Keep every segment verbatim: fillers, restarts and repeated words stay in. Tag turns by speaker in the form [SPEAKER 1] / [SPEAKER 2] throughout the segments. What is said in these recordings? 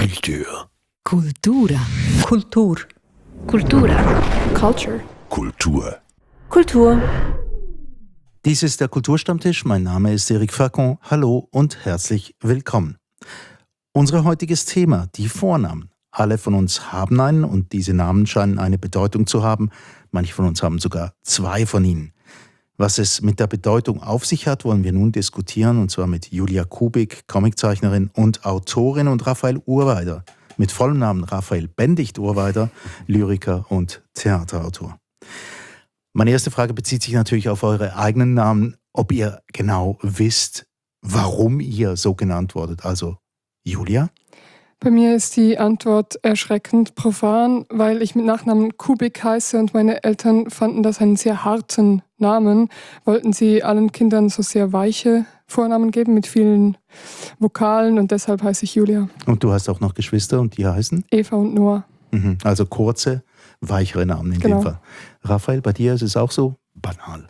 [SPEAKER 1] Kultur.
[SPEAKER 2] Kultura.
[SPEAKER 3] Kultur.
[SPEAKER 2] Kultura. Culture.
[SPEAKER 1] Kultur.
[SPEAKER 3] Kultur.
[SPEAKER 4] Dies ist der Kulturstammtisch. Mein Name ist Eric Facon. Hallo und herzlich willkommen. Unser heutiges Thema, die Vornamen. Alle von uns haben einen und diese Namen scheinen eine Bedeutung zu haben. Manche von uns haben sogar zwei von ihnen. Was es mit der Bedeutung auf sich hat, wollen wir nun diskutieren, und zwar mit Julia Kubik, Comiczeichnerin und Autorin, und Raphael Urweider, mit vollem Namen Raphael Bendicht-Urweider, Lyriker und Theaterautor. Meine erste Frage bezieht sich natürlich auf eure eigenen Namen, ob ihr genau wisst, warum ihr so genannt wurdet. Also Julia?
[SPEAKER 5] Bei mir ist die Antwort erschreckend profan, weil ich mit Nachnamen Kubik heiße und meine Eltern fanden das einen sehr harten Namen. Wollten sie allen Kindern so sehr weiche Vornamen geben mit vielen Vokalen und deshalb heiße ich Julia.
[SPEAKER 4] Und du hast auch noch Geschwister und die heißen?
[SPEAKER 5] Eva und Noah.
[SPEAKER 4] Mhm, also kurze, weichere Namen in
[SPEAKER 5] Genau.
[SPEAKER 4] dem Fall. Raphael, bei dir ist es auch so banal?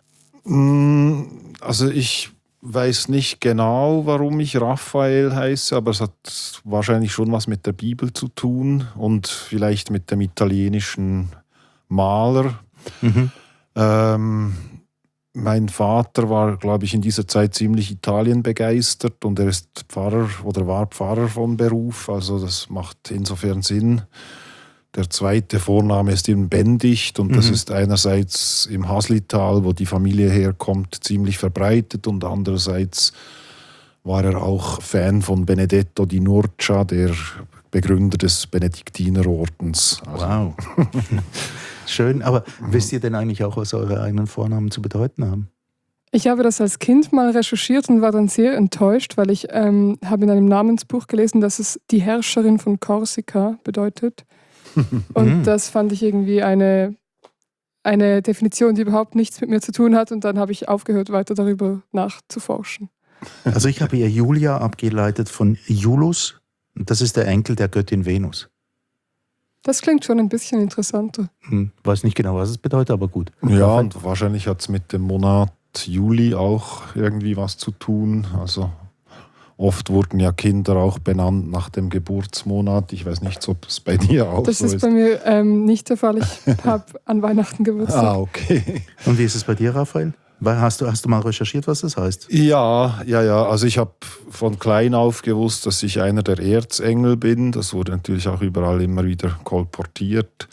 [SPEAKER 6] Also ich weiß nicht genau, warum ich Raphael heiße, aber es hat wahrscheinlich schon was mit der Bibel zu tun und vielleicht mit dem italienischen Maler.
[SPEAKER 4] Mhm.
[SPEAKER 6] Ähm, mein Vater war, glaube ich, in dieser Zeit ziemlich Italien begeistert und er ist Pfarrer oder war Pfarrer von Beruf, also das macht insofern Sinn. Der zweite Vorname ist eben Bendicht und das
[SPEAKER 4] Mhm.
[SPEAKER 6] ist einerseits im Haslital, wo die Familie herkommt, ziemlich verbreitet und andererseits war er auch Fan von Benedetto di Nurcia, der Begründer des Benediktinerordens. Also,
[SPEAKER 4] Wow. Schön, aber wisst ihr denn eigentlich auch, was eure eigenen Vornamen zu bedeuten haben?
[SPEAKER 5] Ich habe das als Kind mal recherchiert und war dann sehr enttäuscht, weil ich ähm, habe in einem Namensbuch gelesen, dass es die Herrscherin von Korsika bedeutet. Und das fand ich irgendwie eine, eine Definition, die überhaupt nichts mit mir zu tun hat. Und dann habe ich aufgehört, weiter darüber nachzuforschen.
[SPEAKER 4] Also ich habe hier Julia abgeleitet von Iulus. Das ist der Enkel der Göttin Venus.
[SPEAKER 5] Das klingt schon ein bisschen interessanter.
[SPEAKER 4] Hm, weiß nicht genau, was es bedeutet, aber gut.
[SPEAKER 6] ja, und wahrscheinlich hat es mit dem Monat Juli auch irgendwie was zu tun. Also oft wurden ja Kinder auch benannt nach dem Geburtsmonat. Ich weiß nicht, ob es bei dir auch
[SPEAKER 5] Das
[SPEAKER 6] so ist.
[SPEAKER 5] ist bei mir ähm, nicht der Fall. Ich habe an Weihnachten Geburtstag.
[SPEAKER 6] Ah, okay.
[SPEAKER 4] Und wie ist es bei dir, Raphael? Weil Hast du, hast du mal recherchiert, was das heißt?
[SPEAKER 6] Ja, ja, ja. Also ich habe von klein auf gewusst, dass ich einer der Erzengel bin. Das wurde natürlich auch überall immer wieder kolportiert.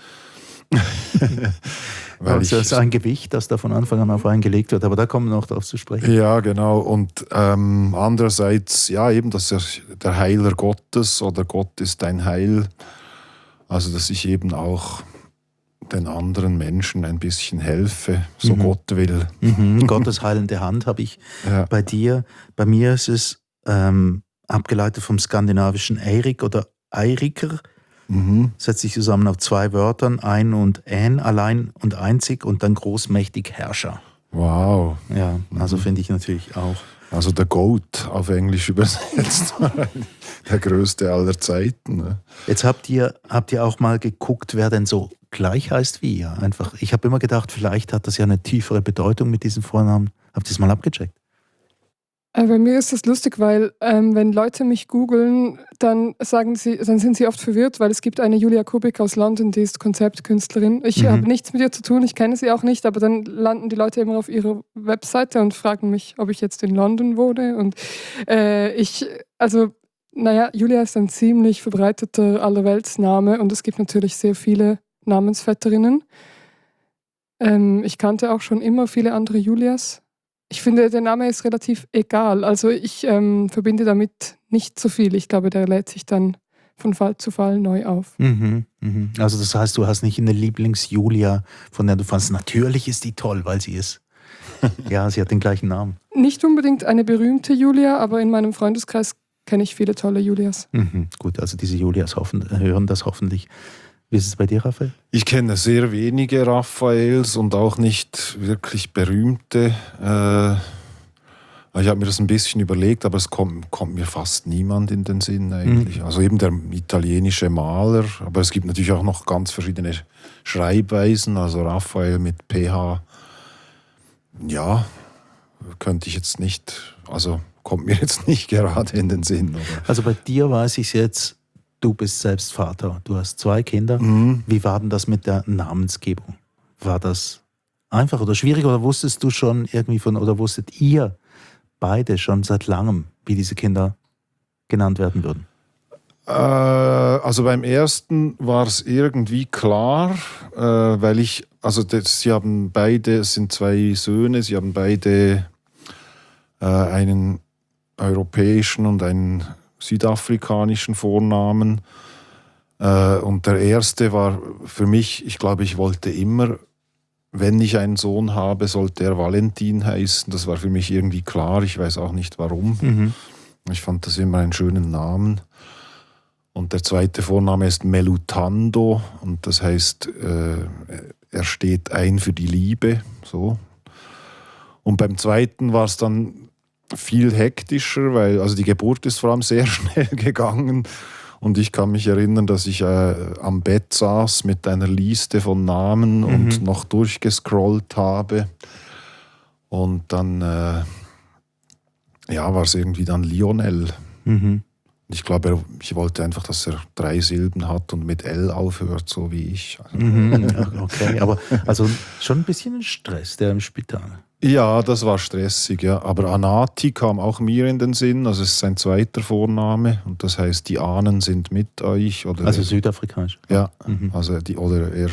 [SPEAKER 6] Weil
[SPEAKER 4] Also es
[SPEAKER 6] ich,
[SPEAKER 4] ist ein Gewicht, das da von Anfang an auf einen gelegt wird, aber da kommen wir noch drauf zu sprechen.
[SPEAKER 6] ja, genau. Und ähm, andererseits, ja, eben, dass er der Heiler Gottes oder Gott ist dein Heil. Also, dass ich eben auch den anderen Menschen ein bisschen helfe, so
[SPEAKER 4] Mhm.
[SPEAKER 6] Gott will.
[SPEAKER 4] Mhm, Gottes heilende Hand habe ich
[SPEAKER 6] Ja.
[SPEAKER 4] bei dir. Bei mir ist es ähm, abgeleitet vom skandinavischen Eirik oder Eiriker.
[SPEAKER 6] Mhm.
[SPEAKER 4] Setzt sich zusammen auf zwei Wörtern, ein und ein, allein und einzig und dann großmächtig Herrscher.
[SPEAKER 6] Wow.
[SPEAKER 4] Ja, also finde ich natürlich auch.
[SPEAKER 6] Also der Goat auf Englisch übersetzt. Der größte aller Zeiten. Ne?
[SPEAKER 4] Jetzt habt ihr, habt ihr auch mal geguckt, wer denn so gleich heißt wie ihr. Einfach, ich habe immer gedacht, vielleicht hat das ja eine tiefere Bedeutung mit diesem Vornamen. Habt ihr es mal abgecheckt?
[SPEAKER 5] Äh, Bei mir ist das lustig, weil ähm, wenn Leute mich googeln, dann sagen sie, dann sind sie oft verwirrt, weil es gibt eine Julia Kubik aus London, die ist Konzeptkünstlerin. Ich
[SPEAKER 4] Mhm.
[SPEAKER 5] habe nichts mit ihr zu tun, ich kenne sie auch nicht, aber dann landen die Leute immer auf ihrer Webseite und fragen mich, ob ich jetzt in London wohne. Und äh, ich, also, naja, Julia ist ein ziemlich verbreiteter Allerweltsname und es gibt natürlich sehr viele Namensvetterinnen. Ähm, ich kannte auch schon immer viele andere Julias. Ich finde, der Name ist relativ egal. Also ich ähm, verbinde damit nicht so viel. Ich glaube, der lädt sich dann von Fall zu Fall neu auf.
[SPEAKER 4] Mhm, mhm. Also das heißt, du hast nicht eine Lieblings-Julia, von der du fandst, natürlich ist die toll, weil sie ist. Ja, sie hat den gleichen Namen.
[SPEAKER 5] Nicht unbedingt eine berühmte Julia, aber in meinem Freundeskreis kenne ich viele tolle Julias.
[SPEAKER 4] Mhm, gut, also diese Julias hoffen, hören das hoffentlich. Wie ist es bei dir, Raphael?
[SPEAKER 6] Ich kenne sehr wenige Raphaels und auch nicht wirklich berühmte. Äh, ich habe mir das ein bisschen überlegt, aber es kommt, kommt mir fast niemand in den Sinn eigentlich.
[SPEAKER 4] Mhm.
[SPEAKER 6] Also eben der italienische Maler, aber es gibt natürlich auch noch ganz verschiedene Schreibweisen. Also Raphael mit P H, ja, könnte ich jetzt nicht, also kommt mir jetzt nicht gerade in den Sinn. Oder?
[SPEAKER 4] Also bei dir weiß ich es jetzt, du bist selbst Vater, du hast zwei Kinder.
[SPEAKER 6] Mhm.
[SPEAKER 4] Wie war denn das mit der Namensgebung? War das einfach oder schwierig oder wusstest du schon irgendwie von, oder wusstet ihr beide schon seit langem, wie diese Kinder genannt werden würden?
[SPEAKER 6] Äh, also beim ersten war es irgendwie klar, äh, weil ich, also das, sie haben beide, es sind zwei Söhne, sie haben beide äh, einen europäischen und einen südafrikanischen Vornamen. Äh, und der erste war für mich, ich glaube, ich wollte immer, wenn ich einen Sohn habe, sollte er Valentin heißen. Das war für mich irgendwie klar, ich weiß auch nicht warum.
[SPEAKER 4] Mhm.
[SPEAKER 6] Ich fand das immer einen schönen Namen. Und der zweite Vorname ist Melutando und das heißt, äh, er steht ein für die Liebe. So. Und beim zweiten war es dann viel hektischer, weil also die Geburt ist vor allem sehr schnell gegangen. Und ich kann mich erinnern, dass ich äh, am Bett saß mit einer Liste von Namen mhm. und noch durchgescrollt habe. Und dann äh, ja, war es irgendwie dann Lionel.
[SPEAKER 4] Mhm.
[SPEAKER 6] Ich glaube, ich wollte einfach, dass er drei Silben hat und mit L aufhört, so wie ich.
[SPEAKER 4] Mhm, okay, aber also schon ein bisschen Stress, der im Spital.
[SPEAKER 6] Ja, das war stressig, ja. Aber Anati kam auch mir in den Sinn, also es ist sein zweiter Vorname und das heißt, die Ahnen sind mit euch. Oder
[SPEAKER 4] also
[SPEAKER 6] er,
[SPEAKER 4] südafrikanisch.
[SPEAKER 6] Ja,
[SPEAKER 4] mhm.
[SPEAKER 6] also die, oder er,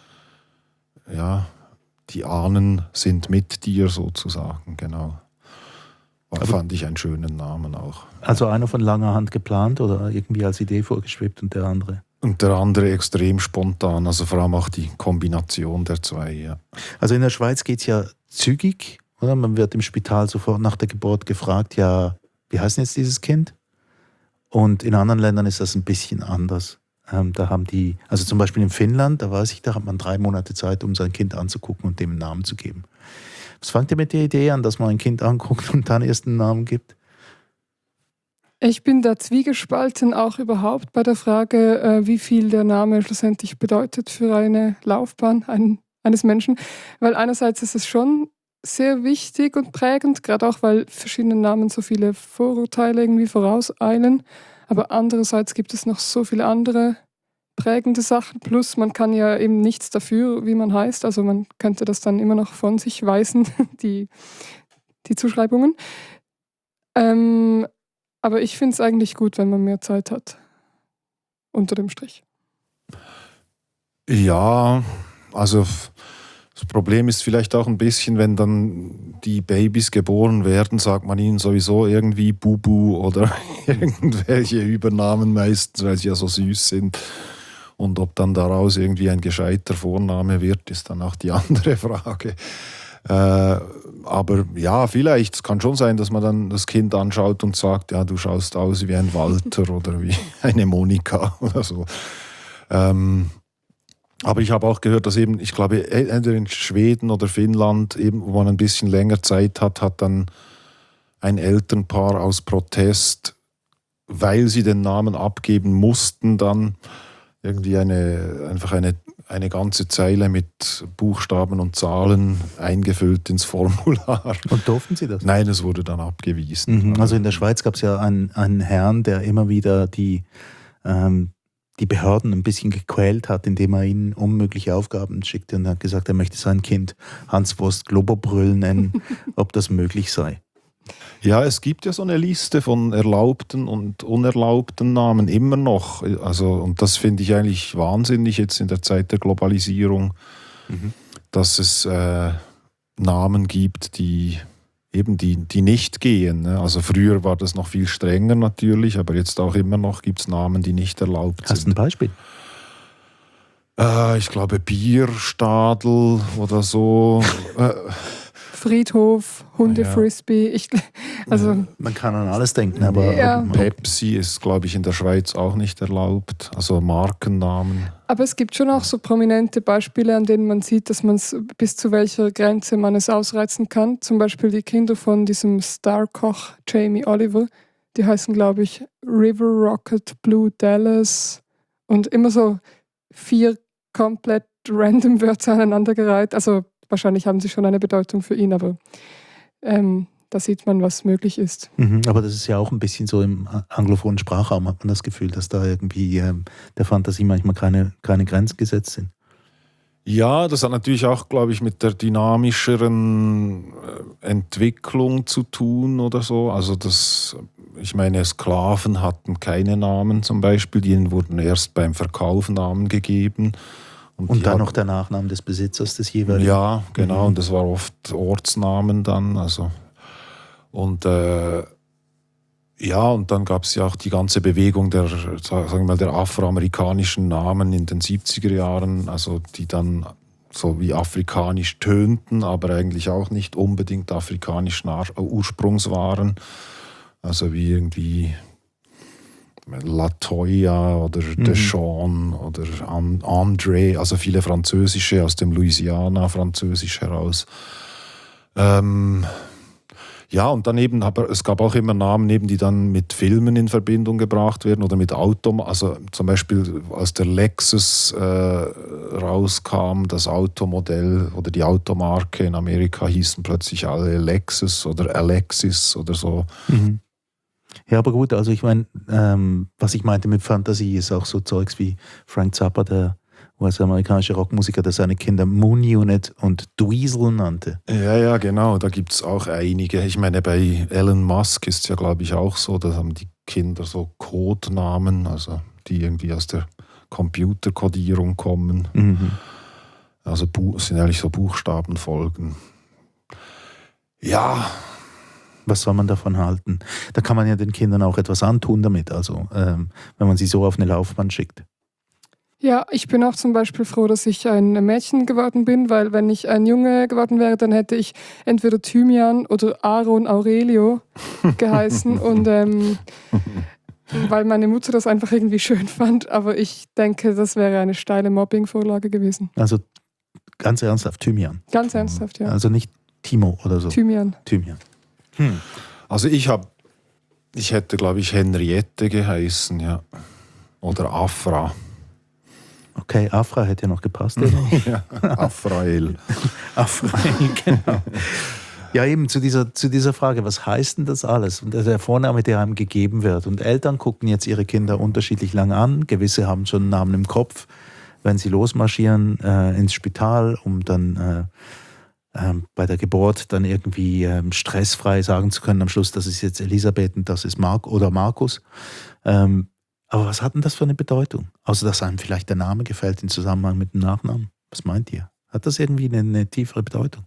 [SPEAKER 6] ja, die Ahnen sind mit dir sozusagen, genau. War, fand ich einen schönen Namen auch.
[SPEAKER 4] Also einer von langer Hand geplant oder irgendwie als Idee vorgeschwebt und der andere?
[SPEAKER 6] Und der andere extrem spontan, also vor allem auch die Kombination der zwei, ja.
[SPEAKER 4] Also in der Schweiz geht es ja zügig, oder? Man wird im Spital sofort nach der Geburt gefragt, ja, wie heißt denn jetzt dieses Kind? Und in anderen Ländern ist das ein bisschen anders. Ähm, da haben die, also zum Beispiel in Finnland, da weiß ich, da hat man drei Monate Zeit, um sein Kind anzugucken und dem einen Namen zu geben. Was fangt ihr mit der Idee an, dass man ein Kind anguckt und dann erst einen Namen gibt?
[SPEAKER 5] Ich bin da zwiegespalten, auch überhaupt bei der Frage, äh, wie viel der Name schlussendlich bedeutet für eine Laufbahn ein, eines Menschen. Weil einerseits ist es schon sehr wichtig und prägend, gerade auch, weil verschiedene Namen so viele Vorurteile irgendwie vorauseilen. Aber andererseits gibt es noch so viele andere prägende Sachen. Plus man kann ja eben nichts dafür, wie man heißt. Also man könnte das dann immer noch von sich weisen, die, die Zuschreibungen. Ähm, aber ich finde es eigentlich gut, wenn man mehr Zeit hat. Unter dem Strich.
[SPEAKER 6] Ja, also das Problem ist vielleicht auch ein bisschen, wenn dann die Babys geboren werden, sagt man ihnen sowieso irgendwie Bubu oder irgendwelche Übernamen meistens, weil sie ja so süß sind. Und ob dann daraus irgendwie ein gescheiter Vorname wird, ist dann auch die andere Frage. Äh, aber ja, vielleicht, es kann schon sein, dass man dann das Kind anschaut und sagt, ja, du schaust aus wie ein Walter oder wie eine Monika oder so. Ähm, aber ich habe auch gehört, dass eben, ich glaube, entweder in Schweden oder Finnland, eben, wo man ein bisschen länger Zeit hat, hat dann ein Elternpaar aus Protest, weil sie den Namen abgeben mussten, dann irgendwie eine, einfach eine, eine ganze Zeile mit Buchstaben und Zahlen eingefüllt ins Formular.
[SPEAKER 4] Und durften Sie das?
[SPEAKER 6] Nein, es wurde dann abgewiesen.
[SPEAKER 4] Mhm. Also in der Schweiz gab es ja einen, einen Herrn, der immer wieder die, ähm, die Behörden ein bisschen gequält hat, indem er ihnen unmögliche Aufgaben schickte und hat gesagt, er möchte sein Kind Hanswurst Globerbrüll nennen, ob das möglich sei.
[SPEAKER 6] Ja, es gibt ja so eine Liste von erlaubten und unerlaubten Namen immer noch. Also, und das finde ich eigentlich wahnsinnig jetzt in der Zeit der Globalisierung, mhm. dass es äh, Namen gibt, die eben die, die nicht gehen. Ne? Also früher war das noch viel strenger natürlich, aber jetzt auch immer noch gibt es Namen, die nicht erlaubt
[SPEAKER 4] Hast
[SPEAKER 6] sind.
[SPEAKER 4] Hast du ein Beispiel?
[SPEAKER 6] Äh, ich glaube Bierstadel oder so. äh,
[SPEAKER 5] Friedhof, Hundefrisbee. Ich, also
[SPEAKER 4] Man kann an alles denken, aber
[SPEAKER 5] ja.
[SPEAKER 6] Pepsi ist, glaube ich, in der Schweiz auch nicht erlaubt. Also Markennamen.
[SPEAKER 5] Aber es gibt schon auch so prominente Beispiele, an denen man sieht, dass man es bis zu welcher Grenze man es ausreizen kann. Zum Beispiel die Kinder von diesem Starkoch Jamie Oliver. Die heißen, glaube ich, River Rocket, Blue Dallas und immer so vier komplett random Wörter aneinandergereiht. Also wahrscheinlich haben sie schon eine Bedeutung für ihn, aber ähm, da sieht man, was möglich ist.
[SPEAKER 4] Mhm, aber das ist ja auch ein bisschen so im anglophonen Sprachraum, hat man das Gefühl, dass da irgendwie ähm, der Fantasie manchmal keine, keine Grenzen gesetzt sind.
[SPEAKER 6] Ja, das hat natürlich auch, glaube ich, mit der dynamischeren äh, Entwicklung zu tun oder so. Also das, ich meine, Sklaven hatten keine Namen zum Beispiel, denen wurden erst beim Verkauf Namen gegeben. Und,
[SPEAKER 4] Und dann
[SPEAKER 6] hatten,
[SPEAKER 4] noch der Nachname des Besitzers des jeweiligen.
[SPEAKER 6] Ja, genau,
[SPEAKER 4] Mhm.
[SPEAKER 6] und das war oft Ortsnamen dann. Also. Und äh, ja, und dann gab es ja auch die ganze Bewegung der, sagen wir mal, der afroamerikanischen Namen in den siebziger Jahren, also die dann so wie afrikanisch tönten, aber eigentlich auch nicht unbedingt afrikanischen Ursprungs waren. Also wie irgendwie Latoya oder
[SPEAKER 4] Mhm.
[SPEAKER 6] Deshawn oder An- André, also viele französische aus dem Louisiana, französisch heraus. Ähm, Ja, und dann eben, aber es gab auch immer Namen, eben, die dann mit Filmen in Verbindung gebracht werden oder mit Auto. Also zum Beispiel, als der Lexus äh, rauskam, das Automodell oder die Automarke in Amerika hießen plötzlich alle Lexus oder Alexis oder so.
[SPEAKER 4] Mhm. Ja, aber gut, also ich meine, ähm, was ich meinte mit Fantasie ist auch so Zeugs wie Frank Zappa, der US-amerikanische Rockmusiker, der seine Kinder Moon Unit und Dweezil nannte.
[SPEAKER 6] Ja, ja, genau, da gibt es auch einige. Ich meine, bei Elon Musk ist es ja, glaube ich, auch so, da haben die Kinder so Codenamen, also die irgendwie aus der Computerkodierung kommen.
[SPEAKER 4] Mhm.
[SPEAKER 6] Also Bu- sind eigentlich so Buchstabenfolgen. Ja,
[SPEAKER 4] Was soll man davon halten? Da kann man ja den Kindern auch etwas antun damit, also ähm, wenn man sie so auf eine Laufbahn schickt.
[SPEAKER 5] Ja, ich bin auch zum Beispiel froh, dass ich ein Mädchen geworden bin, weil wenn ich ein Junge geworden wäre, dann hätte ich entweder Thymian oder Aaron Aurelio geheißen. Und ähm, weil meine Mutter das einfach irgendwie schön fand, aber ich denke, das wäre eine steile Mobbing-Vorlage gewesen.
[SPEAKER 4] Also ganz ernsthaft, Thymian.
[SPEAKER 5] Ganz ernsthaft, ja.
[SPEAKER 4] Also nicht Timo oder so.
[SPEAKER 5] Thymian.
[SPEAKER 4] Thymian. Hm.
[SPEAKER 6] also ich habe, ich hätte, glaube ich, Henriette geheißen, ja. Oder Afra.
[SPEAKER 4] Okay, Afra hätte ja noch gepasst. Oder?
[SPEAKER 6] Ja, Afrael.
[SPEAKER 4] Afra, genau. Ja, eben zu dieser, zu dieser Frage, was heißt denn das alles? Und der Vorname, der einem gegeben wird. Und Eltern gucken jetzt ihre Kinder unterschiedlich lang an. Gewisse haben schon einen Namen im Kopf, wenn sie losmarschieren äh, ins Spital, um dann äh, äh, bei der Geburt dann irgendwie äh, stressfrei sagen zu können am Schluss, das ist jetzt Elisabeth und das ist Mark oder Markus. Ähm, aber was hat denn das für eine Bedeutung? Außer dass einem vielleicht der Name gefällt im Zusammenhang mit dem Nachnamen. Was meint ihr? Hat das irgendwie eine, eine tiefere Bedeutung?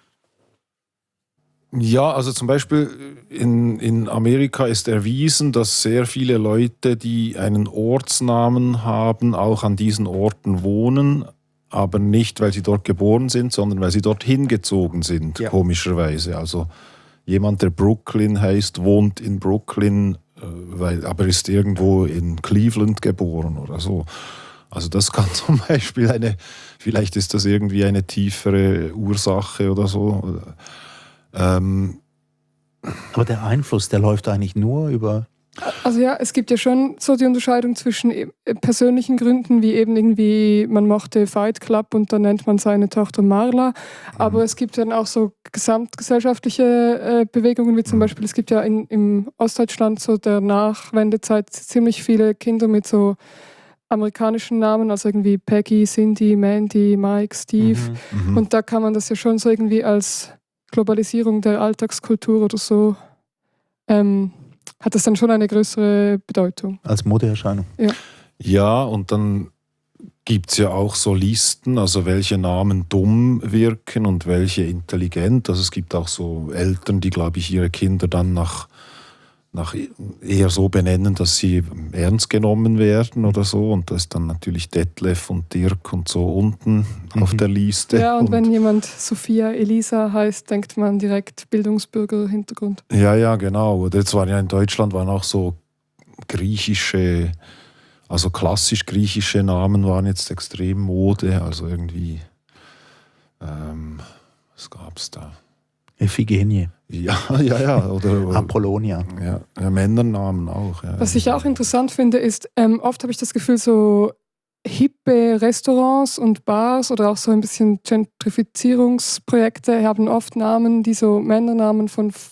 [SPEAKER 6] Ja, also zum Beispiel in, in Amerika ist erwiesen, dass sehr viele Leute, die einen Ortsnamen haben, auch an diesen Orten wohnen, aber nicht, weil sie dort geboren sind, sondern weil sie dort hingezogen sind,
[SPEAKER 4] Ja.
[SPEAKER 6] komischerweise. Also jemand, der Brooklyn heißt, wohnt in Brooklyn, äh, weil, aber ist irgendwo in Cleveland geboren oder so. Also das kann zum Beispiel eine, vielleicht ist das irgendwie eine tiefere Ursache oder so. Ähm,
[SPEAKER 4] Aber der Einfluss, der läuft eigentlich nur über.
[SPEAKER 5] Also ja, es gibt ja schon so die Unterscheidung zwischen e- persönlichen Gründen, wie eben irgendwie, man mochte Fight Club und dann nennt man seine Tochter Marla. Aber es gibt dann auch so gesamtgesellschaftliche äh, Bewegungen, wie zum Beispiel, es gibt ja in, im Ostdeutschland so der Nachwendezeit ziemlich viele Kinder mit so amerikanischen Namen, also irgendwie Peggy, Cindy, Mandy, Mike, Steve.
[SPEAKER 6] mhm.
[SPEAKER 5] Und da kann man das ja schon so irgendwie als Globalisierung der Alltagskultur oder so, ähm, hat das dann schon eine größere Bedeutung.
[SPEAKER 4] Als Modeerscheinung.
[SPEAKER 6] Ja, und dann gibt es ja auch so Listen, also welche Namen dumm wirken und welche intelligent. Also es gibt auch so Eltern, die, glaube ich, ihre Kinder dann nach, nach eher so benennen, dass sie ernst genommen werden oder so. Und da ist dann natürlich Detlef und Dirk und so unten
[SPEAKER 4] Mhm.
[SPEAKER 6] auf der Liste.
[SPEAKER 5] Ja, und wenn jemand Sophia Elisa heißt, denkt man direkt Bildungsbürger-Hintergrund.
[SPEAKER 6] Ja, ja, genau. Oder jetzt waren ja in Deutschland waren auch so griechische, also klassisch griechische Namen waren jetzt extrem Mode. Also irgendwie, ähm, was gab's da?
[SPEAKER 4] Iphigenie,
[SPEAKER 6] Ja, ja, ja. Oder,
[SPEAKER 4] Apollonia.
[SPEAKER 6] ja, ja, Männernamen auch. Ja.
[SPEAKER 5] Was ich auch interessant finde, ist, ähm, oft habe ich das Gefühl, so hippe Restaurants und Bars oder auch so ein bisschen Gentrifizierungsprojekte haben oft Namen, die so Männernamen von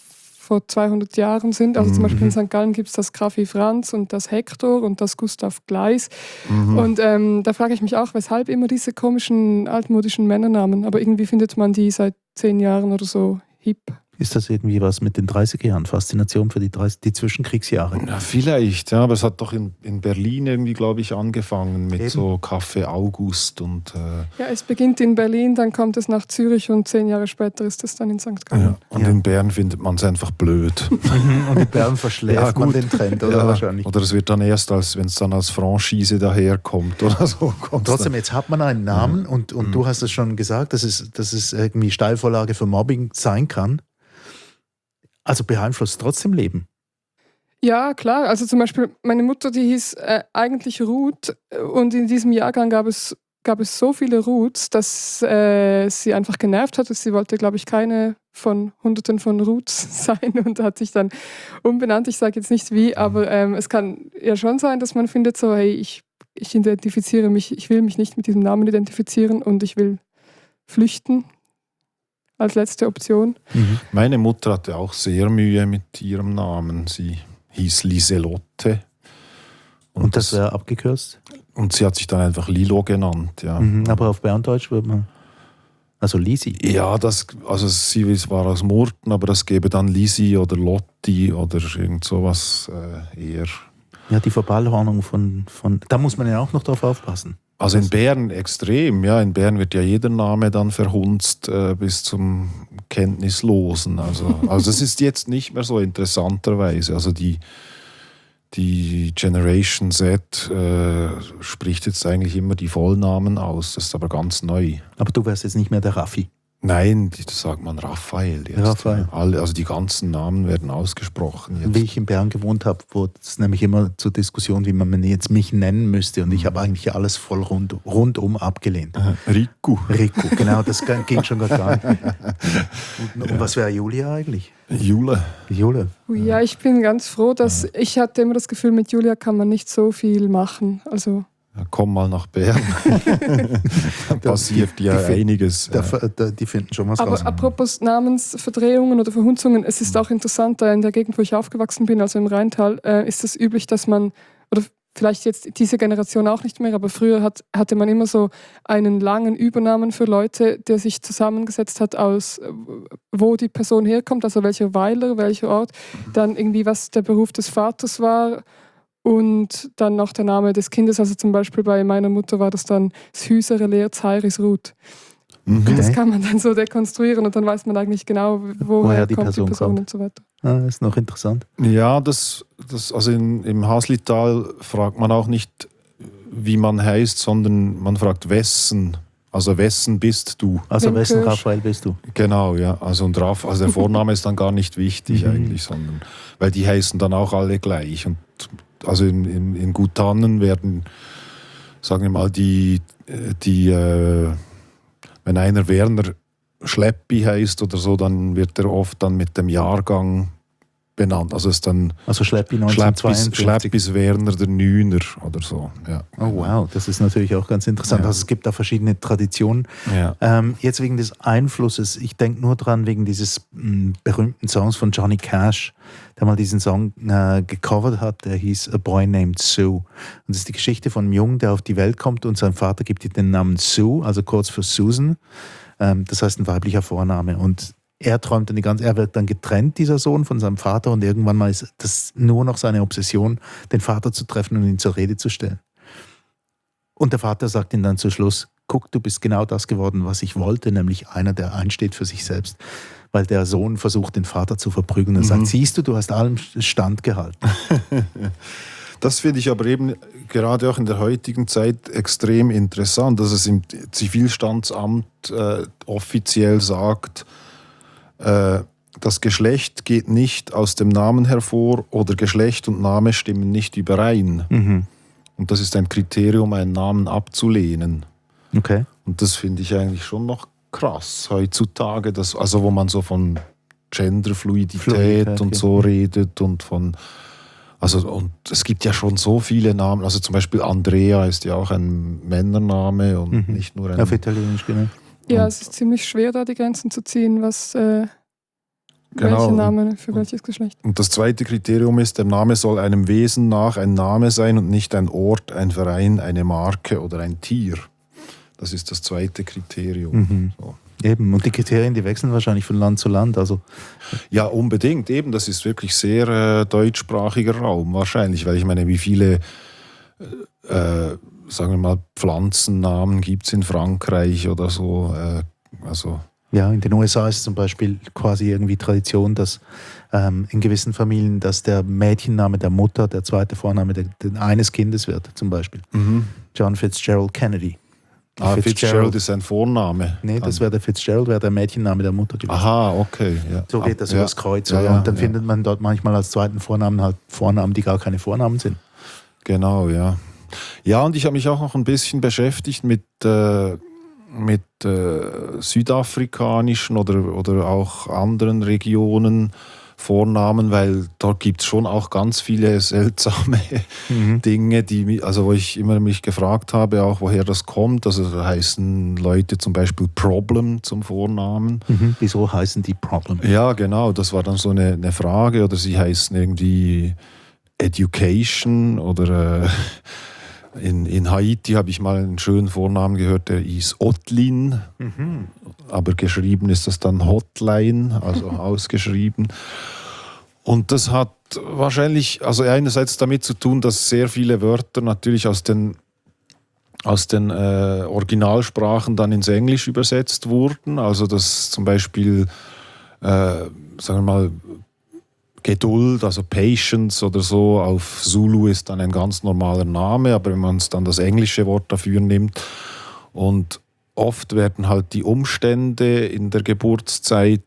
[SPEAKER 5] vor zweihundert Jahren sind. Also zum
[SPEAKER 6] Mhm.
[SPEAKER 5] Beispiel in Sankt Gallen gibt es das Graffi Franz und das Hektor und das Gustav Gleis.
[SPEAKER 6] Mhm.
[SPEAKER 5] Und ähm, da frage ich mich auch, weshalb immer diese komischen altmodischen Männernamen. Aber irgendwie findet man die seit zehn Jahren oder so hip.
[SPEAKER 4] Ist das irgendwie was mit den dreißiger Jahren? Faszination für die, dreißig, die Zwischenkriegsjahre?
[SPEAKER 6] Ja, vielleicht, ja, aber es hat doch in, in Berlin irgendwie, glaube ich, angefangen mit
[SPEAKER 4] Eben.
[SPEAKER 6] so Café August und, äh,
[SPEAKER 5] Ja, es beginnt in Berlin, dann kommt es nach Zürich und zehn Jahre später ist es dann in Sankt Gallen.
[SPEAKER 6] ja, und
[SPEAKER 4] Ja.
[SPEAKER 6] in Bern findet man es einfach blöd.
[SPEAKER 4] Und in Bern verschläft
[SPEAKER 6] Ja,
[SPEAKER 4] man
[SPEAKER 6] gut.
[SPEAKER 4] den Trend, oder
[SPEAKER 6] Ja,
[SPEAKER 4] wahrscheinlich?
[SPEAKER 6] oder es wird dann erst, als wenn es dann als Franchise daherkommt oder so.
[SPEAKER 4] Und trotzdem, jetzt hat man einen Namen und, und
[SPEAKER 6] Mhm.
[SPEAKER 4] du hast es schon gesagt, dass es, dass es irgendwie Steilvorlage für Mobbing sein kann. Also beeinflusst trotzdem Leben.
[SPEAKER 5] Ja, klar. Also zum Beispiel, meine Mutter, die hieß äh, eigentlich Ruth und in diesem Jahrgang gab es, gab es so viele Ruths, dass äh, sie einfach genervt hat. Sie wollte, glaube ich, keine von Hunderten von Ruths sein und hat sich dann umbenannt. Ich sage jetzt nicht wie, aber ähm, es kann ja schon sein, dass man findet so, hey, ich, ich identifiziere mich, ich will mich nicht mit diesem Namen identifizieren und ich will flüchten als letzte Option.
[SPEAKER 6] Meine Mutter hatte auch sehr Mühe mit ihrem Namen. Sie hieß Liselotte.
[SPEAKER 4] Und das wäre abgekürzt?
[SPEAKER 6] und sie hat sich dann einfach Lilo genannt. Ja,
[SPEAKER 4] Mhm, aber auf Berndeutsch würde man. Also Lisi.
[SPEAKER 6] ja das, also sie war aus Murten, aber das gäbe dann Lisi oder Lotti oder irgend sowas äh, eher.
[SPEAKER 4] Ja, die Verballhornung von, von. Da muss man ja auch noch drauf aufpassen.
[SPEAKER 6] Also in Bern extrem, ja. In Bern wird ja jeder Name dann verhunzt äh, bis zum Kenntnislosen. Also, also es ist jetzt nicht mehr so interessanterweise. Also die, die Generation Z äh, spricht jetzt eigentlich immer die Vollnamen aus. Das ist aber ganz neu.
[SPEAKER 4] Aber du wärst jetzt nicht mehr der Raffi.
[SPEAKER 6] Nein, die- das sagt man Raphael jetzt.
[SPEAKER 4] Raphael.
[SPEAKER 6] Alle, also die ganzen Namen werden ausgesprochen jetzt.
[SPEAKER 4] Wie ich in Bern gewohnt habe, wurde es nämlich immer zur Diskussion, wie man jetzt mich nennen müsste. Und ich habe eigentlich alles voll rund, rundum abgelehnt.
[SPEAKER 6] Äh, Riku.
[SPEAKER 4] Rico, genau, das ging schon gar nicht. Und, und was wäre Julia eigentlich?
[SPEAKER 6] Jule.
[SPEAKER 4] Julia.
[SPEAKER 5] Ui, Ja, ich bin ganz froh, dass ich hatte immer das Gefühl, mit Julia kann man nicht so viel machen. Also
[SPEAKER 6] Ja, komm mal nach Bern. Da passiert ja
[SPEAKER 4] Die fin-
[SPEAKER 6] einiges.
[SPEAKER 4] Da, da, die finden schon was
[SPEAKER 5] Aber
[SPEAKER 4] raus.
[SPEAKER 5] apropos Namensverdrehungen oder Verhunzungen, es ist auch interessant, da in der Gegend, wo ich aufgewachsen bin, also im Rheintal, äh, ist es üblich, dass man, oder vielleicht jetzt diese Generation auch nicht mehr, aber früher hat, hatte man immer so einen langen Übernamen für Leute, der sich zusammengesetzt hat aus, äh, wo die Person herkommt, also welcher Weiler, welcher Ort, dann irgendwie, was der Beruf des Vaters war und dann noch der Name des Kindes. Also zum Beispiel bei meiner Mutter war das dann das Hüsere Lehrt Heiris Ruth.
[SPEAKER 6] Mhm.
[SPEAKER 4] Okay.
[SPEAKER 5] Das kann man dann so dekonstruieren und dann weiß man eigentlich genau, woher,
[SPEAKER 4] Woher die
[SPEAKER 5] kommt
[SPEAKER 4] Person
[SPEAKER 5] die Person
[SPEAKER 4] kommt.
[SPEAKER 5] und so weiter.
[SPEAKER 4] Ah, ist noch interessant.
[SPEAKER 6] Ja, das, das, also in, im Haslital fragt man auch nicht, wie man heißt, sondern man fragt, wessen. Also wessen bist du?
[SPEAKER 4] Also
[SPEAKER 5] Wenn
[SPEAKER 4] wessen
[SPEAKER 5] Kirsch-
[SPEAKER 4] Raphael bist du?
[SPEAKER 6] Genau, ja. Also, und Raf, also der Vorname ist dann gar nicht wichtig
[SPEAKER 4] Mhm.
[SPEAKER 6] eigentlich, sondern weil die heißen dann auch alle gleich. Und also in, in, in Gutannen werden, sagen wir mal, die, die äh, wenn einer Werner Schleppi heißt oder so, dann wird er oft dann mit dem Jahrgang benannt. Also es ist dann
[SPEAKER 4] Also Schleppi
[SPEAKER 6] Schleppis,
[SPEAKER 4] neunzehnhundertzweiundfünfzig.
[SPEAKER 6] Schleppis Werner der Neuner oder so. Ja.
[SPEAKER 4] Oh wow, das ist natürlich auch ganz interessant.
[SPEAKER 6] Ja.
[SPEAKER 4] Also es gibt da verschiedene Traditionen.
[SPEAKER 6] Ja.
[SPEAKER 4] Ähm, jetzt wegen des Einflusses, ich denke nur dran wegen dieses mh, berühmten Songs von Johnny Cash, der mal diesen Song äh, gecovert hat, der hieß A Boy Named Sue. Und das ist die Geschichte von einem Jungen, der auf die Welt kommt und sein Vater gibt ihm den Namen Sue, also kurz für Susan. Ähm, das heißt ein weiblicher Vorname. Und er träumt dann die ganze, er wird dann getrennt, dieser Sohn, von seinem Vater, und irgendwann mal ist das nur noch seine Obsession, den Vater zu treffen und ihn zur Rede zu stellen. Und der Vater sagt ihm dann zu Schluss: Guck, du bist genau das geworden, was ich wollte, nämlich einer, der einsteht für sich selbst. Weil der Sohn versucht, den Vater zu verprügeln und
[SPEAKER 6] Mhm.
[SPEAKER 4] sagt: Siehst du, du hast allem Stand gehalten.
[SPEAKER 6] Das finde ich aber eben gerade auch in der heutigen Zeit extrem interessant, dass es im Zivilstandsamt äh, offiziell sagt, äh, das Geschlecht geht nicht aus dem Namen hervor oder Geschlecht und Name stimmen nicht überein.
[SPEAKER 4] Mhm.
[SPEAKER 6] Und das ist ein Kriterium, einen Namen abzulehnen.
[SPEAKER 4] Okay.
[SPEAKER 6] Und das finde ich eigentlich schon noch krass heutzutage, dass, also wo man so von Genderfluidität
[SPEAKER 4] Fluidität,
[SPEAKER 6] und
[SPEAKER 4] ja.
[SPEAKER 6] so redet und von, also und es gibt ja schon so viele Namen, also zum Beispiel Andrea ist ja auch ein Männername und
[SPEAKER 4] Mhm.
[SPEAKER 6] nicht nur ein...
[SPEAKER 4] Auf Italienisch, genau.
[SPEAKER 5] Ja,
[SPEAKER 6] Und-
[SPEAKER 5] es ist ziemlich schwer, da die Grenzen zu ziehen, was, äh,
[SPEAKER 6] Genau.
[SPEAKER 5] welcher Name für welches Geschlecht.
[SPEAKER 6] Und das zweite Kriterium ist, der Name soll einem Wesen nach ein Name sein und nicht ein Ort, ein Verein, eine Marke oder ein Tier. Das ist das zweite Kriterium.
[SPEAKER 4] Mhm.
[SPEAKER 6] So.
[SPEAKER 4] Eben, und die Kriterien, die wechseln wahrscheinlich von Land zu Land. Also
[SPEAKER 6] Ja, unbedingt. Eben, das ist wirklich sehr äh, deutschsprachiger Raum wahrscheinlich, weil ich meine, wie viele, äh, äh, sagen wir mal, Pflanzennamen gibt es in Frankreich oder so. Äh, also
[SPEAKER 4] ja, in den U S A ist zum Beispiel quasi irgendwie Tradition, dass ähm, in gewissen Familien, dass der Mädchenname der Mutter der zweite Vorname der, der eines Kindes wird, zum Beispiel.
[SPEAKER 6] mhm.
[SPEAKER 4] John Fitzgerald Kennedy.
[SPEAKER 6] ah, Fitzgerald ist ein Vorname.
[SPEAKER 4] Nee, das wäre der Fitzgerald, wäre der Mädchenname der Mutter gewesen.
[SPEAKER 6] Aha, okay. Ja.
[SPEAKER 4] So geht das
[SPEAKER 6] ja.
[SPEAKER 4] übers Kreuz.
[SPEAKER 6] Ja,
[SPEAKER 4] oder?
[SPEAKER 6] ja,
[SPEAKER 4] und dann
[SPEAKER 6] ja.
[SPEAKER 4] findet man dort manchmal als zweiten Vornamen halt Vornamen, die gar keine Vornamen sind.
[SPEAKER 6] Genau, ja. Ja, und ich habe mich auch noch ein bisschen beschäftigt mit, äh, mit äh, südafrikanischen oder, oder auch anderen Regionen Vornamen, weil dort gibt es schon auch ganz viele seltsame
[SPEAKER 4] Mhm.
[SPEAKER 6] Dinge, die, mi- also wo ich immer mich gefragt habe, auch woher das kommt. Also da heißen Leute zum Beispiel Problem zum Vornamen.
[SPEAKER 4] Mhm. Wieso heißen die Problem?
[SPEAKER 6] Ja, genau, das war dann so eine, eine Frage. Oder sie heißen irgendwie Education oder äh, in, in Haiti habe ich mal einen schönen Vornamen gehört, der hieß Otlin,
[SPEAKER 4] Mhm.
[SPEAKER 6] aber geschrieben ist das dann Hotline, also ausgeschrieben. Und das hat wahrscheinlich, also einerseits damit zu tun, dass sehr viele Wörter natürlich aus den, aus den äh, Originalsprachen dann ins Englisch übersetzt wurden. Also dass zum Beispiel, äh, sagen wir mal, Geduld, also Patience oder so, auf Zulu ist dann ein ganz normaler Name, aber wenn man es dann das englische Wort dafür nimmt und oft werden halt die Umstände in der Geburtszeit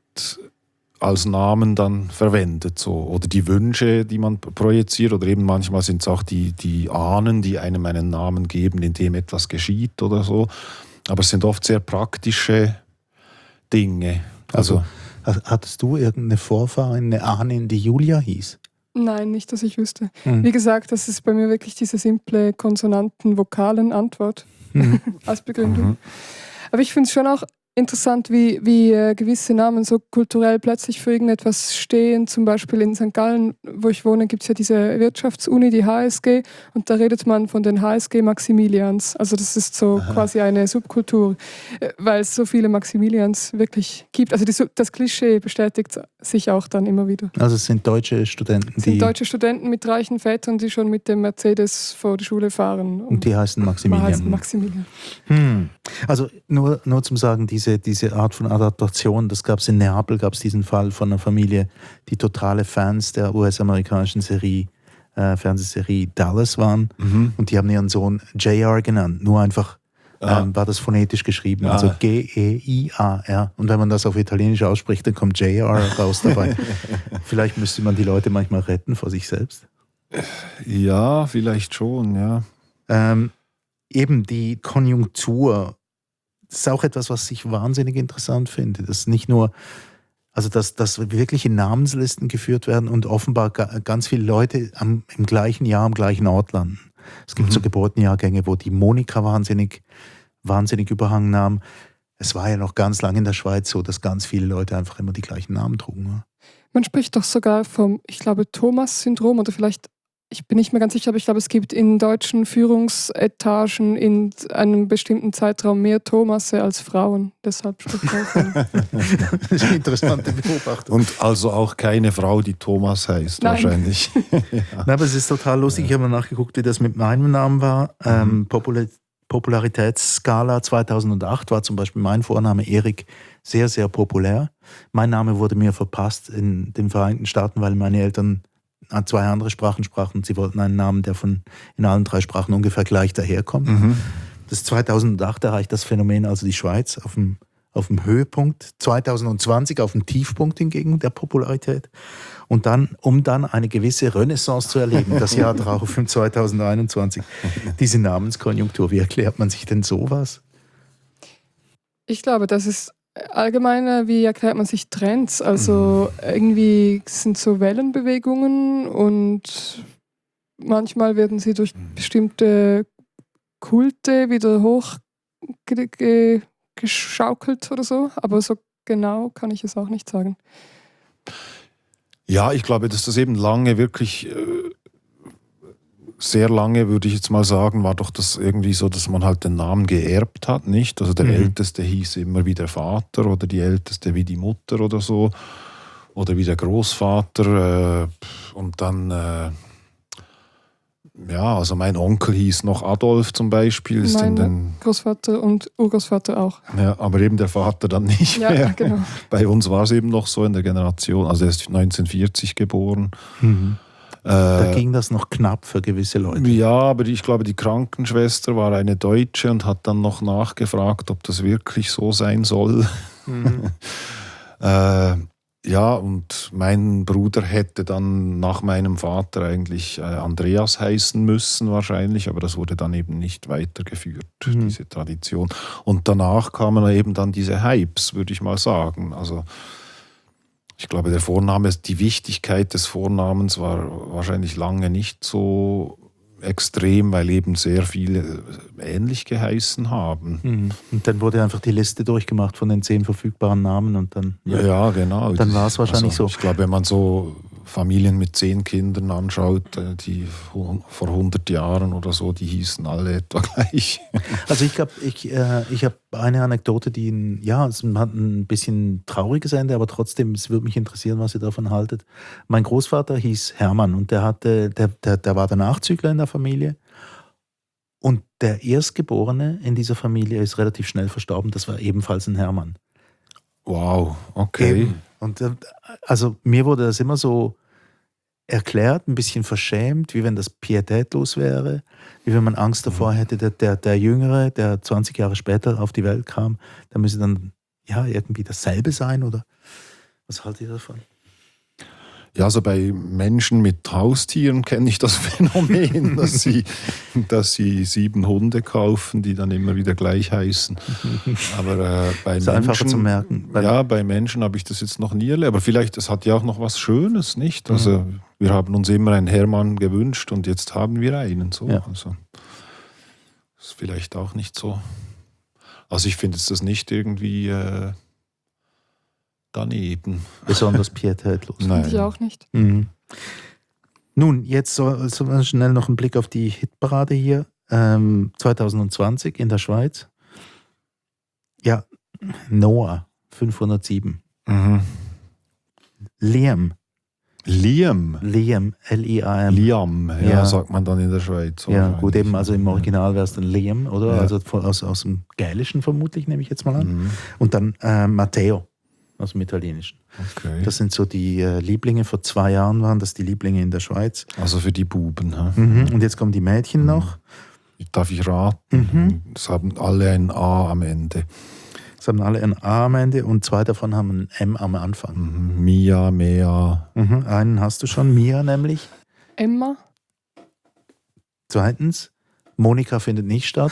[SPEAKER 6] als Namen dann verwendet, so. Oder die Wünsche, die man projiziert, oder eben manchmal sind es auch die, die Ahnen, die einem einen Namen geben, in dem etwas geschieht oder so. Aber es sind oft sehr praktische Dinge.
[SPEAKER 4] Also, hattest du irgendeine Vorfahrin, eine Ahnin, die Julia hieß?
[SPEAKER 5] Nein, nicht, dass ich wüsste.
[SPEAKER 4] Mhm.
[SPEAKER 5] Wie gesagt, das ist bei mir wirklich diese simple Konsonanten-Vokalen-Antwort
[SPEAKER 4] Mhm.
[SPEAKER 5] als Begründung.
[SPEAKER 6] Mhm.
[SPEAKER 5] Aber ich finde es schon auch interessant, wie, wie äh, gewisse Namen so kulturell plötzlich für irgendetwas stehen. Zum Beispiel in Sankt Gallen, wo ich wohne, gibt es ja diese Wirtschaftsuni, die H S G, und da redet man von den H S G Maximilians. Also das ist so
[SPEAKER 4] Aha.
[SPEAKER 5] quasi eine Subkultur, äh, weil es so viele Maximilians wirklich gibt. Also die, Su- das Klischee bestätigt sich auch dann immer wieder.
[SPEAKER 4] Also es sind deutsche Studenten,
[SPEAKER 5] Es sind
[SPEAKER 4] die,
[SPEAKER 5] deutsche Studenten mit reichen Vätern, die schon mit dem Mercedes vor die Schule fahren.
[SPEAKER 4] und die heißen Maximilian.
[SPEAKER 5] heißen Maximilian.
[SPEAKER 4] Hm. Also nur, nur zum Sagen, diese, diese Art von Adaptation, das gab es in Neapel, gab es diesen Fall von einer Familie, die totale Fans der U S-amerikanischen Serie, äh, Fernsehserie Dallas waren,
[SPEAKER 6] Mhm.
[SPEAKER 4] und die haben ihren Sohn J R genannt, nur einfach
[SPEAKER 6] Ah.
[SPEAKER 4] ähm, war das phonetisch geschrieben,
[SPEAKER 6] Ah.
[SPEAKER 4] also G E I A R, und wenn man das auf Italienisch ausspricht, dann kommt J R raus dabei. Vielleicht müsste man die Leute manchmal retten vor sich selbst.
[SPEAKER 6] Ja, vielleicht schon, ja.
[SPEAKER 4] Ähm, eben die Konjunktur, das ist auch etwas, was ich wahnsinnig interessant finde. Dass nicht nur, also dass, dass wirkliche Namenslisten geführt werden und offenbar ga, ganz viele Leute am, im gleichen Jahr am gleichen Ort landen. Es gibt
[SPEAKER 6] Mhm.
[SPEAKER 4] so Geburtenjahrgänge, wo die Monika wahnsinnig, wahnsinnig Überhang nahm. Es war ja noch ganz lange in der Schweiz so, dass ganz viele Leute einfach immer die gleichen Namen trugen. Ne?
[SPEAKER 5] Man spricht doch sogar vom, ich glaube, Thomas-Syndrom oder vielleicht, ich bin nicht mehr ganz sicher, aber ich glaube, es gibt in deutschen Führungsetagen in einem bestimmten Zeitraum mehr Thomasse als Frauen. Deshalb spricht man von.
[SPEAKER 4] Das ist eine interessante Beobachtung.
[SPEAKER 6] Und also auch keine Frau, die Thomas heißt,
[SPEAKER 5] Nein.
[SPEAKER 6] wahrscheinlich.
[SPEAKER 4] Na, aber es ist total lustig. Ich habe mal nachgeguckt, wie das mit meinem Namen war. Ähm, Popula- Popularitätsskala zweitausendacht war zum Beispiel mein Vorname Erik sehr, sehr populär. Mein Name wurde mir verpasst in den Vereinigten Staaten, weil meine Eltern zwei andere Sprachen sprachen und sie wollten einen Namen, der von in allen drei Sprachen ungefähr gleich daherkommt.
[SPEAKER 6] Mhm.
[SPEAKER 4] Das zweitausendacht erreicht das Phänomen also die Schweiz auf dem, auf dem Höhepunkt, zweitausendzwanzig auf dem Tiefpunkt hingegen der Popularität. Und dann, um dann eine gewisse Renaissance zu erleben, das Jahr darauf im zweitausendeinundzwanzig, diese Namenskonjunktur, wie erklärt man sich denn sowas?
[SPEAKER 5] Ich glaube, das ist allgemein, wie erklärt man sich Trends? Also irgendwie sind so Wellenbewegungen und manchmal werden sie durch bestimmte Kulte wieder hochgeschaukelt oder so, aber so genau kann ich es auch nicht sagen.
[SPEAKER 6] Ja, ich glaube, dass das eben lange wirklich, äh, sehr lange, würde ich jetzt mal sagen, war doch das irgendwie so, dass man halt den Namen geerbt hat, nicht? Also der
[SPEAKER 4] Mhm.
[SPEAKER 6] Älteste hieß immer wie der Vater oder die Älteste wie die Mutter oder so. Oder wie der Großvater. Äh, und dann, äh, ja, also mein Onkel hieß noch Adolf zum Beispiel. Ist in
[SPEAKER 5] Meine
[SPEAKER 6] den,
[SPEAKER 5] Großvater und Urgroßvater auch.
[SPEAKER 6] ja, aber eben der Vater dann nicht
[SPEAKER 5] Ja,
[SPEAKER 6] mehr.
[SPEAKER 5] genau.
[SPEAKER 6] Bei uns war es eben noch so in der Generation, also er ist neunzehnhundertvierzig geboren.
[SPEAKER 4] Mhm. Da
[SPEAKER 6] Äh,
[SPEAKER 4] ging das noch knapp für gewisse Leute.
[SPEAKER 6] ja, aber ich glaube, die Krankenschwester war eine Deutsche und hat dann noch nachgefragt, ob das wirklich so sein soll.
[SPEAKER 4] Mhm.
[SPEAKER 6] äh, ja, und mein Bruder hätte dann nach meinem Vater eigentlich äh, Andreas heißen müssen wahrscheinlich, aber das wurde dann eben nicht weitergeführt,
[SPEAKER 4] Mhm.
[SPEAKER 6] diese Tradition. Und danach kamen eben dann diese Hypes, würde ich mal sagen. Also ich glaube, der Vorname, die Wichtigkeit des Vornamens war wahrscheinlich lange nicht so extrem, weil eben sehr viele ähnlich geheißen haben.
[SPEAKER 4] Mhm. Und dann wurde einfach die Liste durchgemacht von den zehn verfügbaren Namen und dann,
[SPEAKER 6] Ja, ja genau.
[SPEAKER 4] Dann war es wahrscheinlich
[SPEAKER 6] also,
[SPEAKER 4] so.
[SPEAKER 6] Ich glaube, wenn man so Familien mit zehn Kindern anschaut, äh, die vor vor hundert Jahren oder so, die hießen alle etwa gleich.
[SPEAKER 4] Also ich glaube, ich, äh, ich habe eine Anekdote, die, ein, ja, es hat ein bisschen trauriges Ende, aber trotzdem, es würde mich interessieren, was ihr davon haltet. Mein Großvater hieß Hermann und der, hatte, der, der, der war der Nachzügler in der Familie und der Erstgeborene in dieser Familie ist relativ schnell verstorben, das war ebenfalls ein Hermann.
[SPEAKER 6] Wow, okay.
[SPEAKER 4] Eben. Und äh, also mir wurde das immer so erklärt, ein bisschen verschämt, wie wenn das pietätlos wäre, wie wenn man Angst davor hätte, der, der, der Jüngere, der zwanzig Jahre später auf die Welt kam, der müsse dann ja irgendwie dasselbe sein, oder? Was haltet ihr davon?
[SPEAKER 6] Ja, also bei Menschen mit Haustieren kenne ich das Phänomen, dass sie, dass sie sieben Hunde kaufen, die dann immer wieder gleich heißen. Aber äh, bei
[SPEAKER 4] Ist
[SPEAKER 6] Menschen,
[SPEAKER 4] einfacher zu merken. Weil-
[SPEAKER 6] ja, bei Menschen habe ich das jetzt noch nie erlebt. Aber vielleicht, es hat ja auch noch was Schönes, nicht? Also wir haben uns immer einen Hermann gewünscht und jetzt haben wir einen. So.
[SPEAKER 4] Ja.
[SPEAKER 6] Also ist vielleicht auch nicht so. Also ich finde jetzt das nicht irgendwie äh, daneben.
[SPEAKER 4] Besonders pietätlos.
[SPEAKER 6] Nein.
[SPEAKER 5] Finde ich auch nicht.
[SPEAKER 4] Mhm. Nun, jetzt so, so schnell noch ein Blick auf die Hitparade hier. Ähm, zwanzig zwanzig in der Schweiz. Ja, Noah, fünfhundertsieben.
[SPEAKER 6] Mhm.
[SPEAKER 4] Liam,
[SPEAKER 6] Liam.
[SPEAKER 4] Liam, L I A M.
[SPEAKER 6] Liam, ja,
[SPEAKER 4] Ja.
[SPEAKER 6] sagt man dann in der Schweiz.
[SPEAKER 4] Ja,
[SPEAKER 6] wahrscheinlich.
[SPEAKER 4] gut, eben, also im Original wäre es dann Liam, oder?
[SPEAKER 6] Ja.
[SPEAKER 4] Also von, aus, aus dem Gälischen vermutlich, nehme ich jetzt mal an.
[SPEAKER 6] Mhm.
[SPEAKER 4] Und dann äh, Matteo aus dem Italienischen.
[SPEAKER 6] Okay.
[SPEAKER 4] Das sind so die äh, Lieblinge. Vor zwei Jahren waren das die Lieblinge in der Schweiz.
[SPEAKER 6] Also für die Buben. Hä?
[SPEAKER 4] Mhm. Und jetzt kommen die Mädchen noch.
[SPEAKER 6] Darf ich raten?
[SPEAKER 4] Mhm.
[SPEAKER 6] Es haben alle ein A am Ende.
[SPEAKER 4] Es haben alle ein A am Ende und zwei davon haben ein M am Anfang.
[SPEAKER 6] Mhm. Mia, Mea.
[SPEAKER 4] Mhm. Einen hast du schon, Mia nämlich.
[SPEAKER 5] Emma?
[SPEAKER 4] Zweitens, Monika findet nicht statt.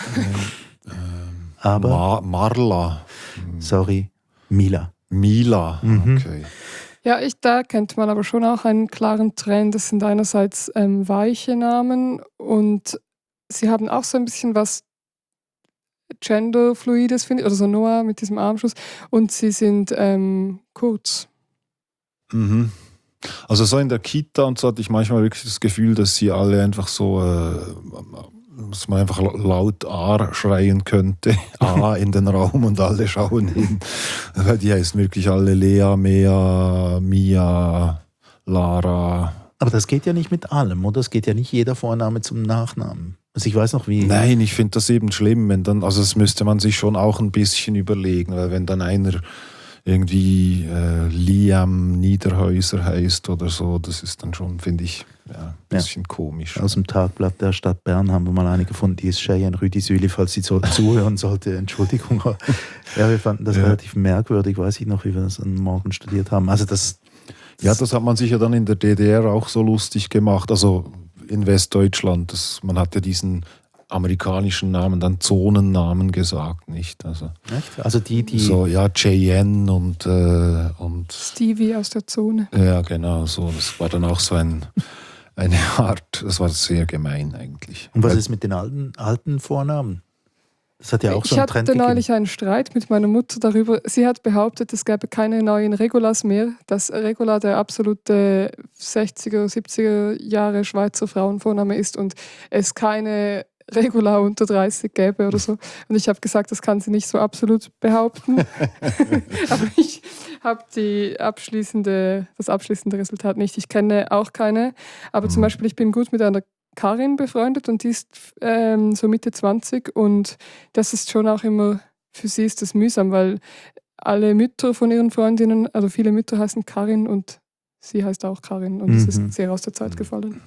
[SPEAKER 4] Aber,
[SPEAKER 6] Ma Marla.
[SPEAKER 4] sorry, Mila.
[SPEAKER 6] Mila.
[SPEAKER 4] Mhm.
[SPEAKER 6] Okay.
[SPEAKER 5] Ja, ich, da kennt man aber schon auch einen klaren Trend. Das sind einerseits ähm, weiche Namen und sie haben auch so ein bisschen was Genderfluides, finde ich, oder so Noah mit diesem Armschuss. Und sie sind ähm, kurz.
[SPEAKER 6] Mhm. Also so in der Kita und so hatte ich manchmal wirklich das Gefühl, dass sie alle einfach so, äh, dass man einfach laut A schreien könnte, A in den Raum und alle schauen hin. Weil die heißen wirklich alle Lea, Mea, Mia, Lara.
[SPEAKER 4] Aber das geht ja nicht mit allem, oder? Es geht ja nicht jeder Vorname zum Nachnamen. Also ich weiß noch, wie...
[SPEAKER 6] Nein, ich finde das eben schlimm, wenn dann, also das müsste man sich schon auch ein bisschen überlegen, weil wenn dann einer irgendwie äh, Liam Niederhäuser heißt oder so, das ist dann schon, finde ich, ja, ein bisschen ja. komisch.
[SPEAKER 4] Aus dem Tagblatt der Stadt Bern haben wir mal eine gefunden, die ist Cheyenne Rüdisüli, falls sie so zuhören sollte, Entschuldigung. Ja, wir fanden das ja. relativ merkwürdig, weiß ich noch, wie wir das am Morgen studiert haben. Also das...
[SPEAKER 6] Ja, das hat man sich ja dann in der D D R auch so lustig gemacht, also in Westdeutschland, das, man hat ja diesen amerikanischen Namen, dann Zonennamen gesagt, nicht? Also,
[SPEAKER 4] echt? Also die, die...
[SPEAKER 6] So, ja, Cheyenne und... Äh, und
[SPEAKER 5] Stevie aus der Zone.
[SPEAKER 6] Ja, genau, so. Das war dann auch so ein, eine Art, das war sehr gemein eigentlich.
[SPEAKER 4] Und was
[SPEAKER 6] Weil,
[SPEAKER 4] ist mit den alten, alten Vornamen? Das hat ja auch so
[SPEAKER 5] ich
[SPEAKER 4] einen Trend
[SPEAKER 5] hatte
[SPEAKER 4] gegeben.
[SPEAKER 5] neulich einen Streit mit meiner Mutter darüber. Sie hat behauptet, es gäbe keine neuen Regulas mehr. Dass Regula der absolute sechziger, siebziger Jahre Schweizer Frauenvorname ist und es keine Regula unter dreißig gäbe oder so. Und ich habe gesagt, das kann sie nicht so absolut behaupten. Aber ich habe die abschließende, das abschließende Resultat nicht. Ich kenne auch keine. Aber zum Beispiel, ich bin gut mit einer Karin befreundet und die ist ähm, so Mitte zwanzig und das ist schon auch immer, für sie ist das mühsam, weil alle Mütter von ihren Freundinnen, also viele Mütter heißen Karin und sie heißt auch Karin und es
[SPEAKER 4] Mhm.
[SPEAKER 5] ist sehr aus der Zeit gefallen.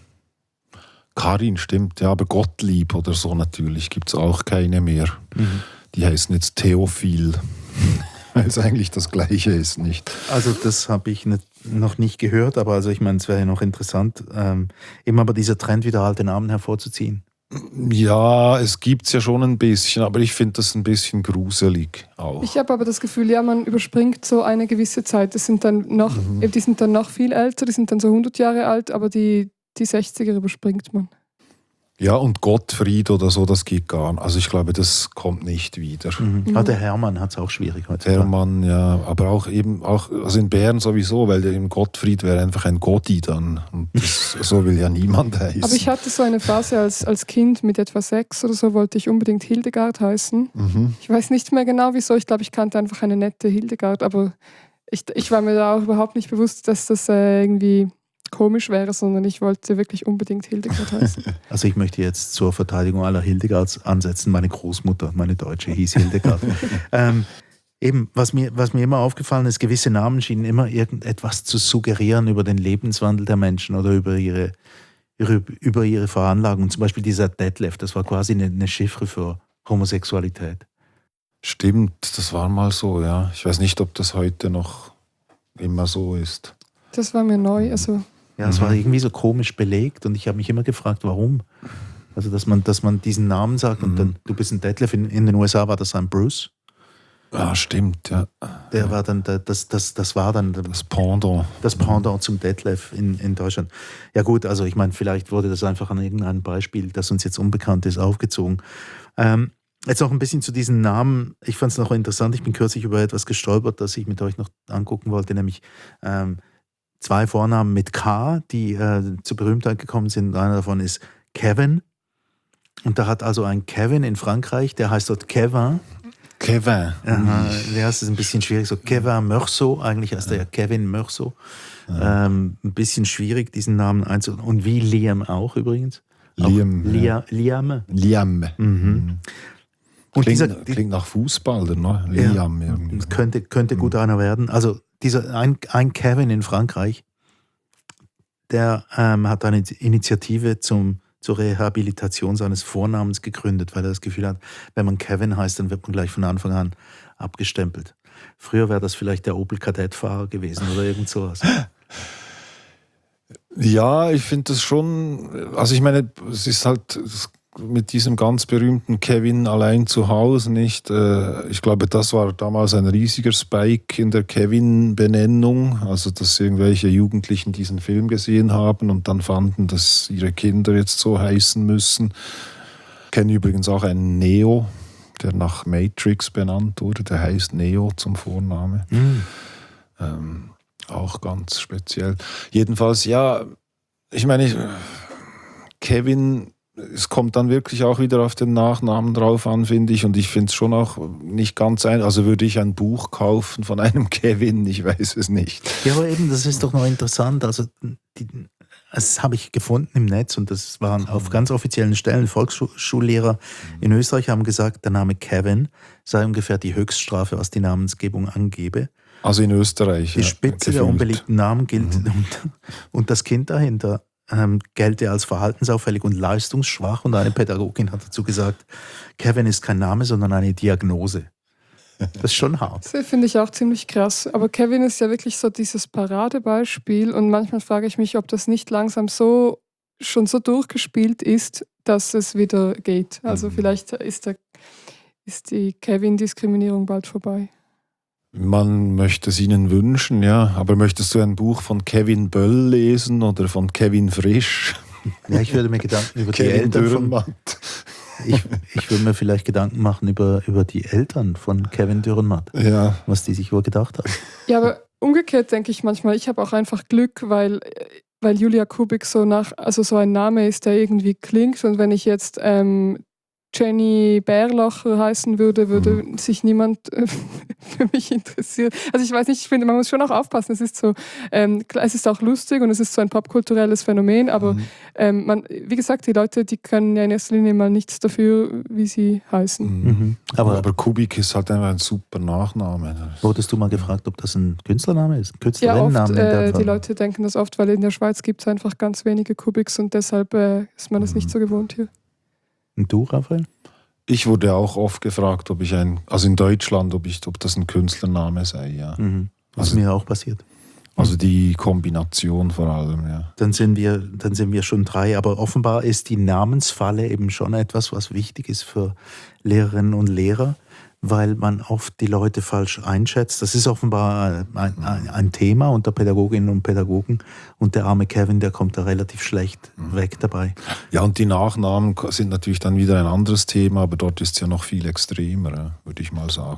[SPEAKER 6] Karin stimmt, ja, aber Gottlieb oder so natürlich gibt es auch keine mehr.
[SPEAKER 4] Mhm.
[SPEAKER 6] Die heißen jetzt Theophil, weil es eigentlich das Gleiche ist, nicht?
[SPEAKER 4] Also das habe ich nicht, noch nicht gehört, aber also ich meine, es wäre ja noch interessant, ähm, immer aber dieser Trend, wieder alte Namen hervorzuziehen.
[SPEAKER 6] Ja, es gibt es ja schon ein bisschen, aber ich finde das ein bisschen gruselig auch.
[SPEAKER 5] Ich habe aber das Gefühl, ja, man überspringt so eine gewisse Zeit. Das sind dann noch,
[SPEAKER 6] Mhm.
[SPEAKER 5] die sind dann noch viel älter, die sind dann so hundert Jahre alt, aber die, die sechziger überspringt man.
[SPEAKER 6] Ja, und Gottfried oder so, das geht gar nicht. Also ich glaube, das kommt nicht wieder.
[SPEAKER 4] Mhm.
[SPEAKER 5] Mhm.
[SPEAKER 4] Ah, der Hermann hat es auch schwierig heute.
[SPEAKER 6] Hermann, ja, aber auch eben, auch, also in Bern sowieso, weil der im Gottfried wäre einfach ein Gotti dann. Und das, so will ja niemand heißen.
[SPEAKER 5] Aber ich hatte so eine Phase als, als Kind mit etwa sechs oder so, wollte ich unbedingt Hildegard heißen.
[SPEAKER 6] Mhm.
[SPEAKER 5] Ich weiß nicht mehr genau wieso, ich glaube, ich kannte einfach eine nette Hildegard, aber ich, ich war mir da auch überhaupt nicht bewusst, dass das äh, irgendwie komisch wäre, sondern ich wollte wirklich unbedingt Hildegard heißen.
[SPEAKER 4] Also ich möchte jetzt zur Verteidigung aller Hildegards ansetzen. Meine Großmutter, meine Deutsche, hieß Hildegard. ähm, eben, was mir, was mir immer aufgefallen ist, gewisse Namen schienen immer irgendetwas zu suggerieren über den Lebenswandel der Menschen oder über ihre, ihre, über ihre Veranlagung. Zum Beispiel dieser Detlef, das war quasi eine, eine Chiffre für Homosexualität.
[SPEAKER 6] Stimmt, das war mal so, ja. Ich weiß nicht, ob das heute noch immer so ist.
[SPEAKER 5] Das war mir neu, also
[SPEAKER 4] Ja, es
[SPEAKER 6] Mhm.
[SPEAKER 4] war irgendwie so komisch belegt und ich habe mich immer gefragt, warum. Also, dass man, dass man diesen Namen sagt und
[SPEAKER 6] Mhm.
[SPEAKER 4] dann, du bist ein Detlef. In, in den U S A war das ein Bruce.
[SPEAKER 6] Ja, stimmt, ja.
[SPEAKER 4] Der war dann, der, das, das, das war dann
[SPEAKER 6] Das Pendant.
[SPEAKER 4] das Pendant zum Detlef in, in Deutschland. Ja gut, also ich meine, vielleicht wurde das einfach an irgendeinem Beispiel, das uns jetzt unbekannt ist, aufgezogen. Ähm, jetzt noch ein bisschen zu diesen Namen. Ich fand es noch interessant, ich bin kürzlich über etwas gestolpert, das ich mit euch noch angucken wollte, nämlich ähm, zwei Vornamen mit K, die äh, zur Berühmtheit gekommen sind. Einer davon ist Kevin. Und da hat also ein Kevin in Frankreich, der heißt dort Kevin.
[SPEAKER 6] Kevin.
[SPEAKER 4] Aha, ja, es ist ein bisschen schwierig. So Kevin Meursault, eigentlich heißt er ja Kevin Meursault.
[SPEAKER 6] Ja.
[SPEAKER 4] Ähm, ein bisschen schwierig, diesen Namen einzuordnen. Und wie Liam auch übrigens.
[SPEAKER 6] Liam.
[SPEAKER 4] Auch
[SPEAKER 6] ja.
[SPEAKER 4] Lia, Liam.
[SPEAKER 6] Liam.
[SPEAKER 4] Mhm. Und
[SPEAKER 6] Klingt,
[SPEAKER 4] dieser
[SPEAKER 6] klingt nach Fußballer, ne?
[SPEAKER 4] Ja.
[SPEAKER 6] Liam irgendwie.
[SPEAKER 4] Das könnte, könnte gut einer werden. Also dieser ein, ein Kevin in Frankreich, der ähm, hat eine Initiative zum, zur Rehabilitation seines Vornamens gegründet, weil er das Gefühl hat, wenn man Kevin heißt, dann wird man gleich von Anfang an abgestempelt. Früher wäre das vielleicht der Opel Kadett-Fahrer gewesen oder irgend sowas.
[SPEAKER 6] Ja, ich finde das schon, also ich meine, es ist halt mit diesem ganz berühmten Kevin allein zu Hause, nicht? Ich glaube, das war damals ein riesiger Spike in der Kevin-Benennung, also dass irgendwelche Jugendlichen diesen Film gesehen haben und dann fanden, dass ihre Kinder jetzt so heißen müssen. Ich kenne übrigens auch einen Neo, der nach Matrix benannt wurde, der heißt Neo zum Vorname.
[SPEAKER 4] Mhm.
[SPEAKER 6] Ähm, auch ganz speziell. Jedenfalls, ja, ich meine, ich, Kevin, es kommt dann wirklich auch wieder auf den Nachnamen drauf an, finde ich. Und ich finde es schon auch nicht ganz ein. Also würde ich ein Buch kaufen von einem Kevin, ich weiß es nicht.
[SPEAKER 4] Ja, aber eben, das ist doch noch interessant. Also, die, das habe ich gefunden im Netz und das waren auf ganz offiziellen Stellen. Volksschullehrer in Österreich haben gesagt, der Name Kevin sei ungefähr die Höchststrafe, was die Namensgebung angebe.
[SPEAKER 6] Also in Österreich.
[SPEAKER 4] Die
[SPEAKER 6] ja,
[SPEAKER 4] Spitze der
[SPEAKER 6] gefühlt.
[SPEAKER 4] unbeliebten Namen gilt
[SPEAKER 6] Mhm.
[SPEAKER 4] und, und das Kind dahinter ähm, gelte als verhaltensauffällig und leistungsschwach. Und eine Pädagogin hat dazu gesagt, Kevin ist kein Name, sondern eine Diagnose. Das ist schon hart.
[SPEAKER 5] das finde ich auch ziemlich krass. Aber Kevin ist ja wirklich so dieses Paradebeispiel und manchmal frage ich mich, ob das nicht langsam so schon so durchgespielt ist, dass es wieder geht. Also
[SPEAKER 6] Mhm.
[SPEAKER 5] vielleicht ist, der, ist die Kevin-Diskriminierung bald vorbei.
[SPEAKER 6] Man möchte es ihnen wünschen, ja. Aber möchtest du ein Buch von Kevin Böll lesen oder von Kevin Frisch?
[SPEAKER 4] Ja, ich würde mir Gedanken über die
[SPEAKER 6] Kevin
[SPEAKER 4] Eltern von,
[SPEAKER 6] Dürrenmatt?
[SPEAKER 4] Ich, ich würde mir vielleicht Gedanken machen über, über die Eltern von Kevin Dürrenmatt,
[SPEAKER 6] Ja,
[SPEAKER 4] was die sich wohl gedacht haben.
[SPEAKER 5] Ja, aber umgekehrt denke ich manchmal, ich habe auch einfach Glück, weil, weil Julia Kubik so nach, also so ein Name ist, der irgendwie klingt. Und wenn ich jetzt ähm, Jenny Bärlocher heißen würde, würde
[SPEAKER 6] Mhm.
[SPEAKER 5] sich niemand äh, für mich interessieren. Also ich weiß nicht, ich finde, man muss schon auch aufpassen. Es ist so, ähm, klar, es ist auch lustig und es ist so ein popkulturelles Phänomen, aber
[SPEAKER 6] Mhm.
[SPEAKER 5] ähm, man, wie gesagt, die Leute, die können ja in erster Linie mal nichts dafür, wie sie heißen.
[SPEAKER 6] Mhm.
[SPEAKER 4] Mhm.
[SPEAKER 6] Aber,
[SPEAKER 4] Aber
[SPEAKER 6] aber Kubik ist halt einfach ein super Nachname.
[SPEAKER 4] wurdest du mal gefragt, ob das ein Künstlername ist? Ein
[SPEAKER 5] Ja, oft,
[SPEAKER 4] Künstlerinnenname in dem
[SPEAKER 5] äh,
[SPEAKER 4] Fall?
[SPEAKER 5] die Leute denken das oft, weil in der Schweiz gibt es einfach ganz wenige Kubiks und deshalb äh, ist man das
[SPEAKER 6] Mhm.
[SPEAKER 5] nicht so gewohnt hier.
[SPEAKER 4] Und du, Raphael?
[SPEAKER 6] Ich wurde auch oft gefragt, ob ich ein, also in Deutschland, ob, ich, ob das ein Künstlername sei, ja.
[SPEAKER 4] Mhm. Was
[SPEAKER 6] Also-
[SPEAKER 4] mir auch passiert.
[SPEAKER 6] Also die Kombination vor allem, ja.
[SPEAKER 4] Dann sind wir, dann sind wir schon drei, aber offenbar ist die Namensfalle eben schon etwas, was wichtig ist für Lehrerinnen und Lehrer, weil man oft die Leute falsch einschätzt. Das ist offenbar ein, ein, ein Thema unter Pädagoginnen und Pädagogen und der arme Kevin, der kommt da relativ schlecht weg dabei.
[SPEAKER 6] Ja, und die Nachnamen sind natürlich dann wieder ein anderes Thema, aber dort ist es ja noch viel extremer, ja, würde ich mal sagen.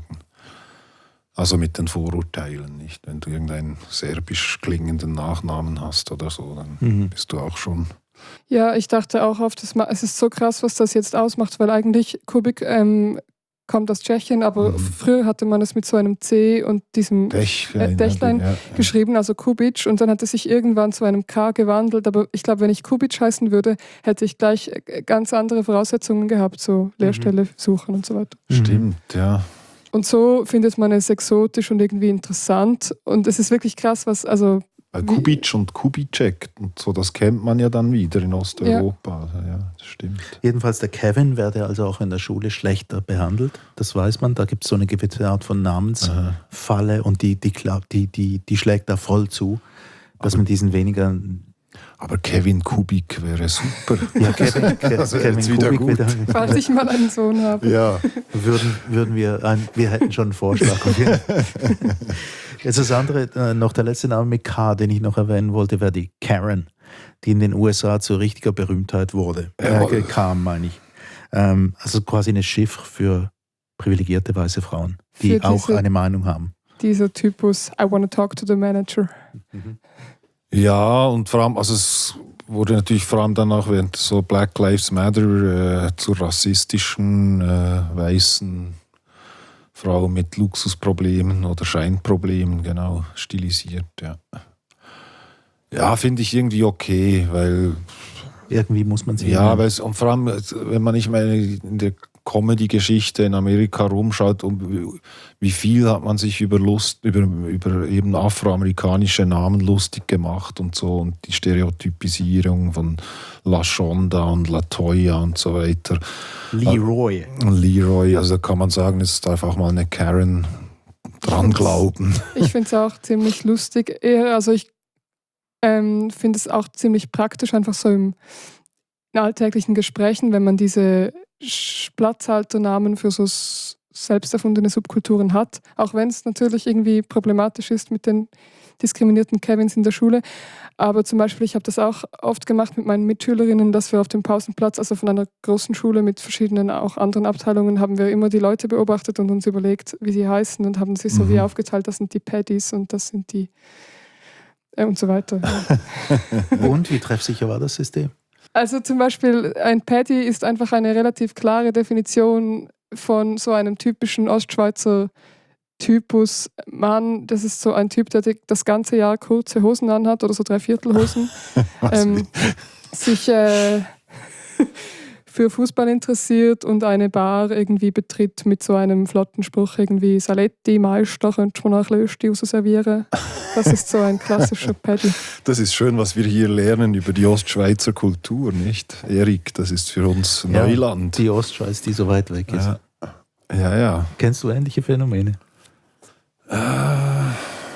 [SPEAKER 6] Also mit den Vorurteilen, nicht? Wenn du irgendeinen serbisch klingenden Nachnamen hast oder so, dann
[SPEAKER 4] Mhm.
[SPEAKER 6] bist du auch schon.
[SPEAKER 5] Ja, ich dachte auch oft, es ma- es ist so krass, was das jetzt ausmacht, weil eigentlich Kubik ähm, kommt aus Tschechien, aber
[SPEAKER 6] Mhm.
[SPEAKER 5] früher hatte man es mit so einem C und diesem
[SPEAKER 6] Dächlein.
[SPEAKER 5] Äh, Dächlein
[SPEAKER 6] ja, ja.
[SPEAKER 5] geschrieben, also Kubic, und dann hat es sich irgendwann zu einem K gewandelt, aber ich glaube, wenn ich Kubic heißen würde, hätte ich gleich äh, ganz andere Voraussetzungen gehabt, so Lehrstelle suchen und so weiter.
[SPEAKER 6] Stimmt, ja.
[SPEAKER 5] Und so findet man es exotisch und irgendwie interessant und es ist wirklich krass, was, also
[SPEAKER 6] Bei
[SPEAKER 5] Wie-
[SPEAKER 6] Kubic und Kubicek und so, das kennt man ja dann wieder in Osteuropa. Also, ja, das stimmt.
[SPEAKER 4] Jedenfalls der Kevin werde also auch in der Schule schlechter behandelt. Das weiß man. Da gibt es so eine gewisse Art von Namensfalle und die, die, kla- die, die, die schlägt da voll zu, dass man diesen weniger.
[SPEAKER 6] Aber Kevin Kubik wäre super.
[SPEAKER 4] Ja, Kevin, Ke-
[SPEAKER 6] Das wäre
[SPEAKER 4] Kevin
[SPEAKER 6] jetzt wieder
[SPEAKER 4] Kubik
[SPEAKER 6] gut.
[SPEAKER 4] wieder,
[SPEAKER 5] falls ich mal einen Sohn habe.
[SPEAKER 6] Ja.
[SPEAKER 4] würden, würden wir, ein, wir hätten schon einen Vorschlag. Jetzt das andere, äh, noch der letzte Name mit K, den ich noch erwähnen wollte, wäre die Karen, die in den U S A zu richtiger Berühmtheit wurde.
[SPEAKER 6] Ja.
[SPEAKER 4] Äh, kam, meine ich. Ähm, also quasi eine Chiffre für privilegierte weiße Frauen, die
[SPEAKER 5] Für
[SPEAKER 4] auch
[SPEAKER 5] diese-
[SPEAKER 4] eine Meinung haben.
[SPEAKER 5] Dieser Typus, I want to talk to the manager.
[SPEAKER 6] Ja, und vor allem, also es wurde natürlich vor allem dann auch während so Black Lives Matter äh, zur rassistischen äh, weißen Frau mit Luxusproblemen oder Scheinproblemen, genau, stilisiert, ja. Ja, finde ich irgendwie okay, weil
[SPEAKER 4] Irgendwie muss man sie.
[SPEAKER 6] ja, weil es, und vor allem, wenn man nicht mal in der Comedy-Geschichte in Amerika rumschaut, um wie viel hat man sich über Lust, über, über eben afroamerikanische Namen lustig gemacht und so und die Stereotypisierung von LaShonda und LaToya und so weiter.
[SPEAKER 4] Leroy.
[SPEAKER 6] Und Leroy, also da kann man sagen, es darf auch mal eine Karen dran glauben.
[SPEAKER 5] Ich finde es auch ziemlich lustig. Eher, also ich ähm, finde es auch ziemlich praktisch, einfach so im, in alltäglichen Gesprächen, wenn man diese Sch- Platzhalternamen für so s- selbst erfundene Subkulturen hat, auch wenn es natürlich irgendwie problematisch ist mit den diskriminierten Kevins in der Schule. Aber zum Beispiel, ich habe das auch oft gemacht mit meinen Mitschülerinnen, dass wir auf dem Pausenplatz, also von einer großen Schule mit verschiedenen auch anderen Abteilungen, haben wir immer die Leute beobachtet und uns überlegt, wie sie heißen und haben sich so
[SPEAKER 6] Mhm.
[SPEAKER 5] wie aufgeteilt, das sind die Paddies und das sind die äh, und so weiter.
[SPEAKER 4] Und wie treffsicher war das System?
[SPEAKER 5] Also zum Beispiel ein Paddy ist einfach eine relativ klare Definition von so einem typischen Ostschweizer Typus Mann. Das ist so ein Typ, der die- das ganze Jahr kurze Hosen anhat oder so Dreiviertelhosen, ähm, sich äh, für Fußball interessiert und eine Bar irgendwie betritt mit so einem flotten Spruch irgendwie Saletti, Meister, könntest du mir noch ein Lösti raus servieren. Das ist so ein klassischer Paddy.
[SPEAKER 6] Das ist schön, was wir hier lernen über die Ostschweizer Kultur, nicht? Erik, das ist für uns
[SPEAKER 4] Ja,
[SPEAKER 6] Neuland.
[SPEAKER 4] Die Ostschweiz, die so weit weg ist.
[SPEAKER 6] Ja, ja. ja.
[SPEAKER 4] Kennst du ähnliche Phänomene?
[SPEAKER 6] Ja,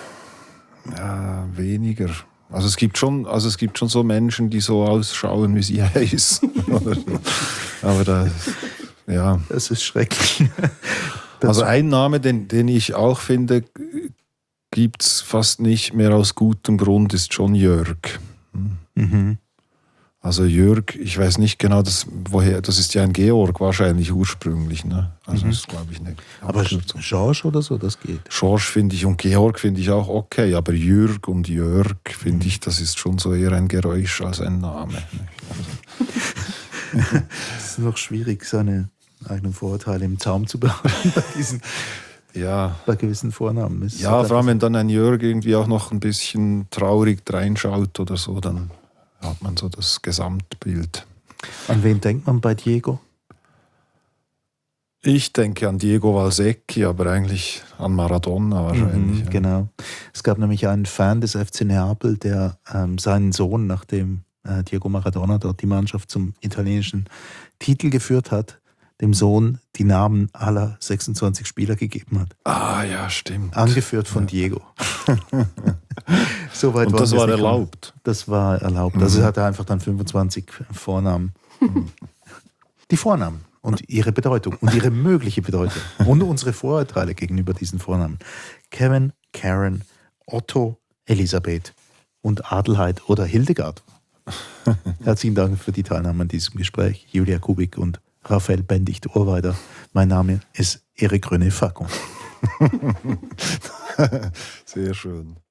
[SPEAKER 6] weniger. Also es gibt schon, also es gibt schon so Menschen, die so ausschauen, wie sie heißen. Oder so. Aber da, ja.
[SPEAKER 4] Das ist schrecklich.
[SPEAKER 6] Also ein Name, den, den ich auch finde, gibt es fast nicht mehr aus gutem Grund, ist John Jörg.
[SPEAKER 4] Mhm.
[SPEAKER 6] Also Jörg, ich weiß nicht genau, das, woher, das ist ja ein Georg wahrscheinlich ursprünglich. Ne? Also
[SPEAKER 4] Mhm.
[SPEAKER 6] das ist, glaube ich, eine
[SPEAKER 4] Aber
[SPEAKER 6] Abkürzung.
[SPEAKER 4] George oder so, das geht.
[SPEAKER 6] George finde ich und Georg finde ich auch okay, aber Jörg und Jörg finde ich, das ist schon so eher ein Geräusch als ein Name.
[SPEAKER 4] Es ist noch schwierig, seine eigenen Vorurteile im Zaum zu behalten bei, diesen,
[SPEAKER 6] Ja,
[SPEAKER 4] bei gewissen Vornamen. Es
[SPEAKER 6] ja,
[SPEAKER 4] ist
[SPEAKER 6] vor allem wenn dann ein Jörg irgendwie auch noch ein bisschen traurig reinschaut oder so, dann hat man so das Gesamtbild.
[SPEAKER 4] An wen denkt man bei Diego?
[SPEAKER 6] Ich denke an Diego Valsecchi, aber eigentlich an Maradona wahrscheinlich.
[SPEAKER 4] Mhm,
[SPEAKER 6] ja.
[SPEAKER 4] genau. Es gab nämlich einen Fan des F C Neapel, der ähm, seinen Sohn, nachdem äh, Diego Maradona dort die Mannschaft zum italienischen Titel geführt hat, dem Sohn die Namen aller sechsundzwanzig Spieler gegeben hat.
[SPEAKER 6] Ah ja, stimmt.
[SPEAKER 4] Angeführt von Diego. So weit
[SPEAKER 6] Und
[SPEAKER 4] waren
[SPEAKER 6] das
[SPEAKER 4] wir
[SPEAKER 6] war
[SPEAKER 4] nicht gekommen.
[SPEAKER 6] erlaubt.
[SPEAKER 4] Das war erlaubt. Also
[SPEAKER 6] Mhm.
[SPEAKER 4] er hatte einfach dann fünfundzwanzig Vornamen. Die Vornamen und ihre Bedeutung und ihre mögliche Bedeutung und unsere Vorurteile gegenüber diesen Vornamen. Kevin, Karen, Otto, Elisabeth und Adelheid oder Hildegard. Herzlichen Dank für die Teilnahme an diesem Gespräch, Julia Kubik und Raphael Bendicht-Urweider. Mein Name ist Erik René Facon.
[SPEAKER 6] Sehr schön.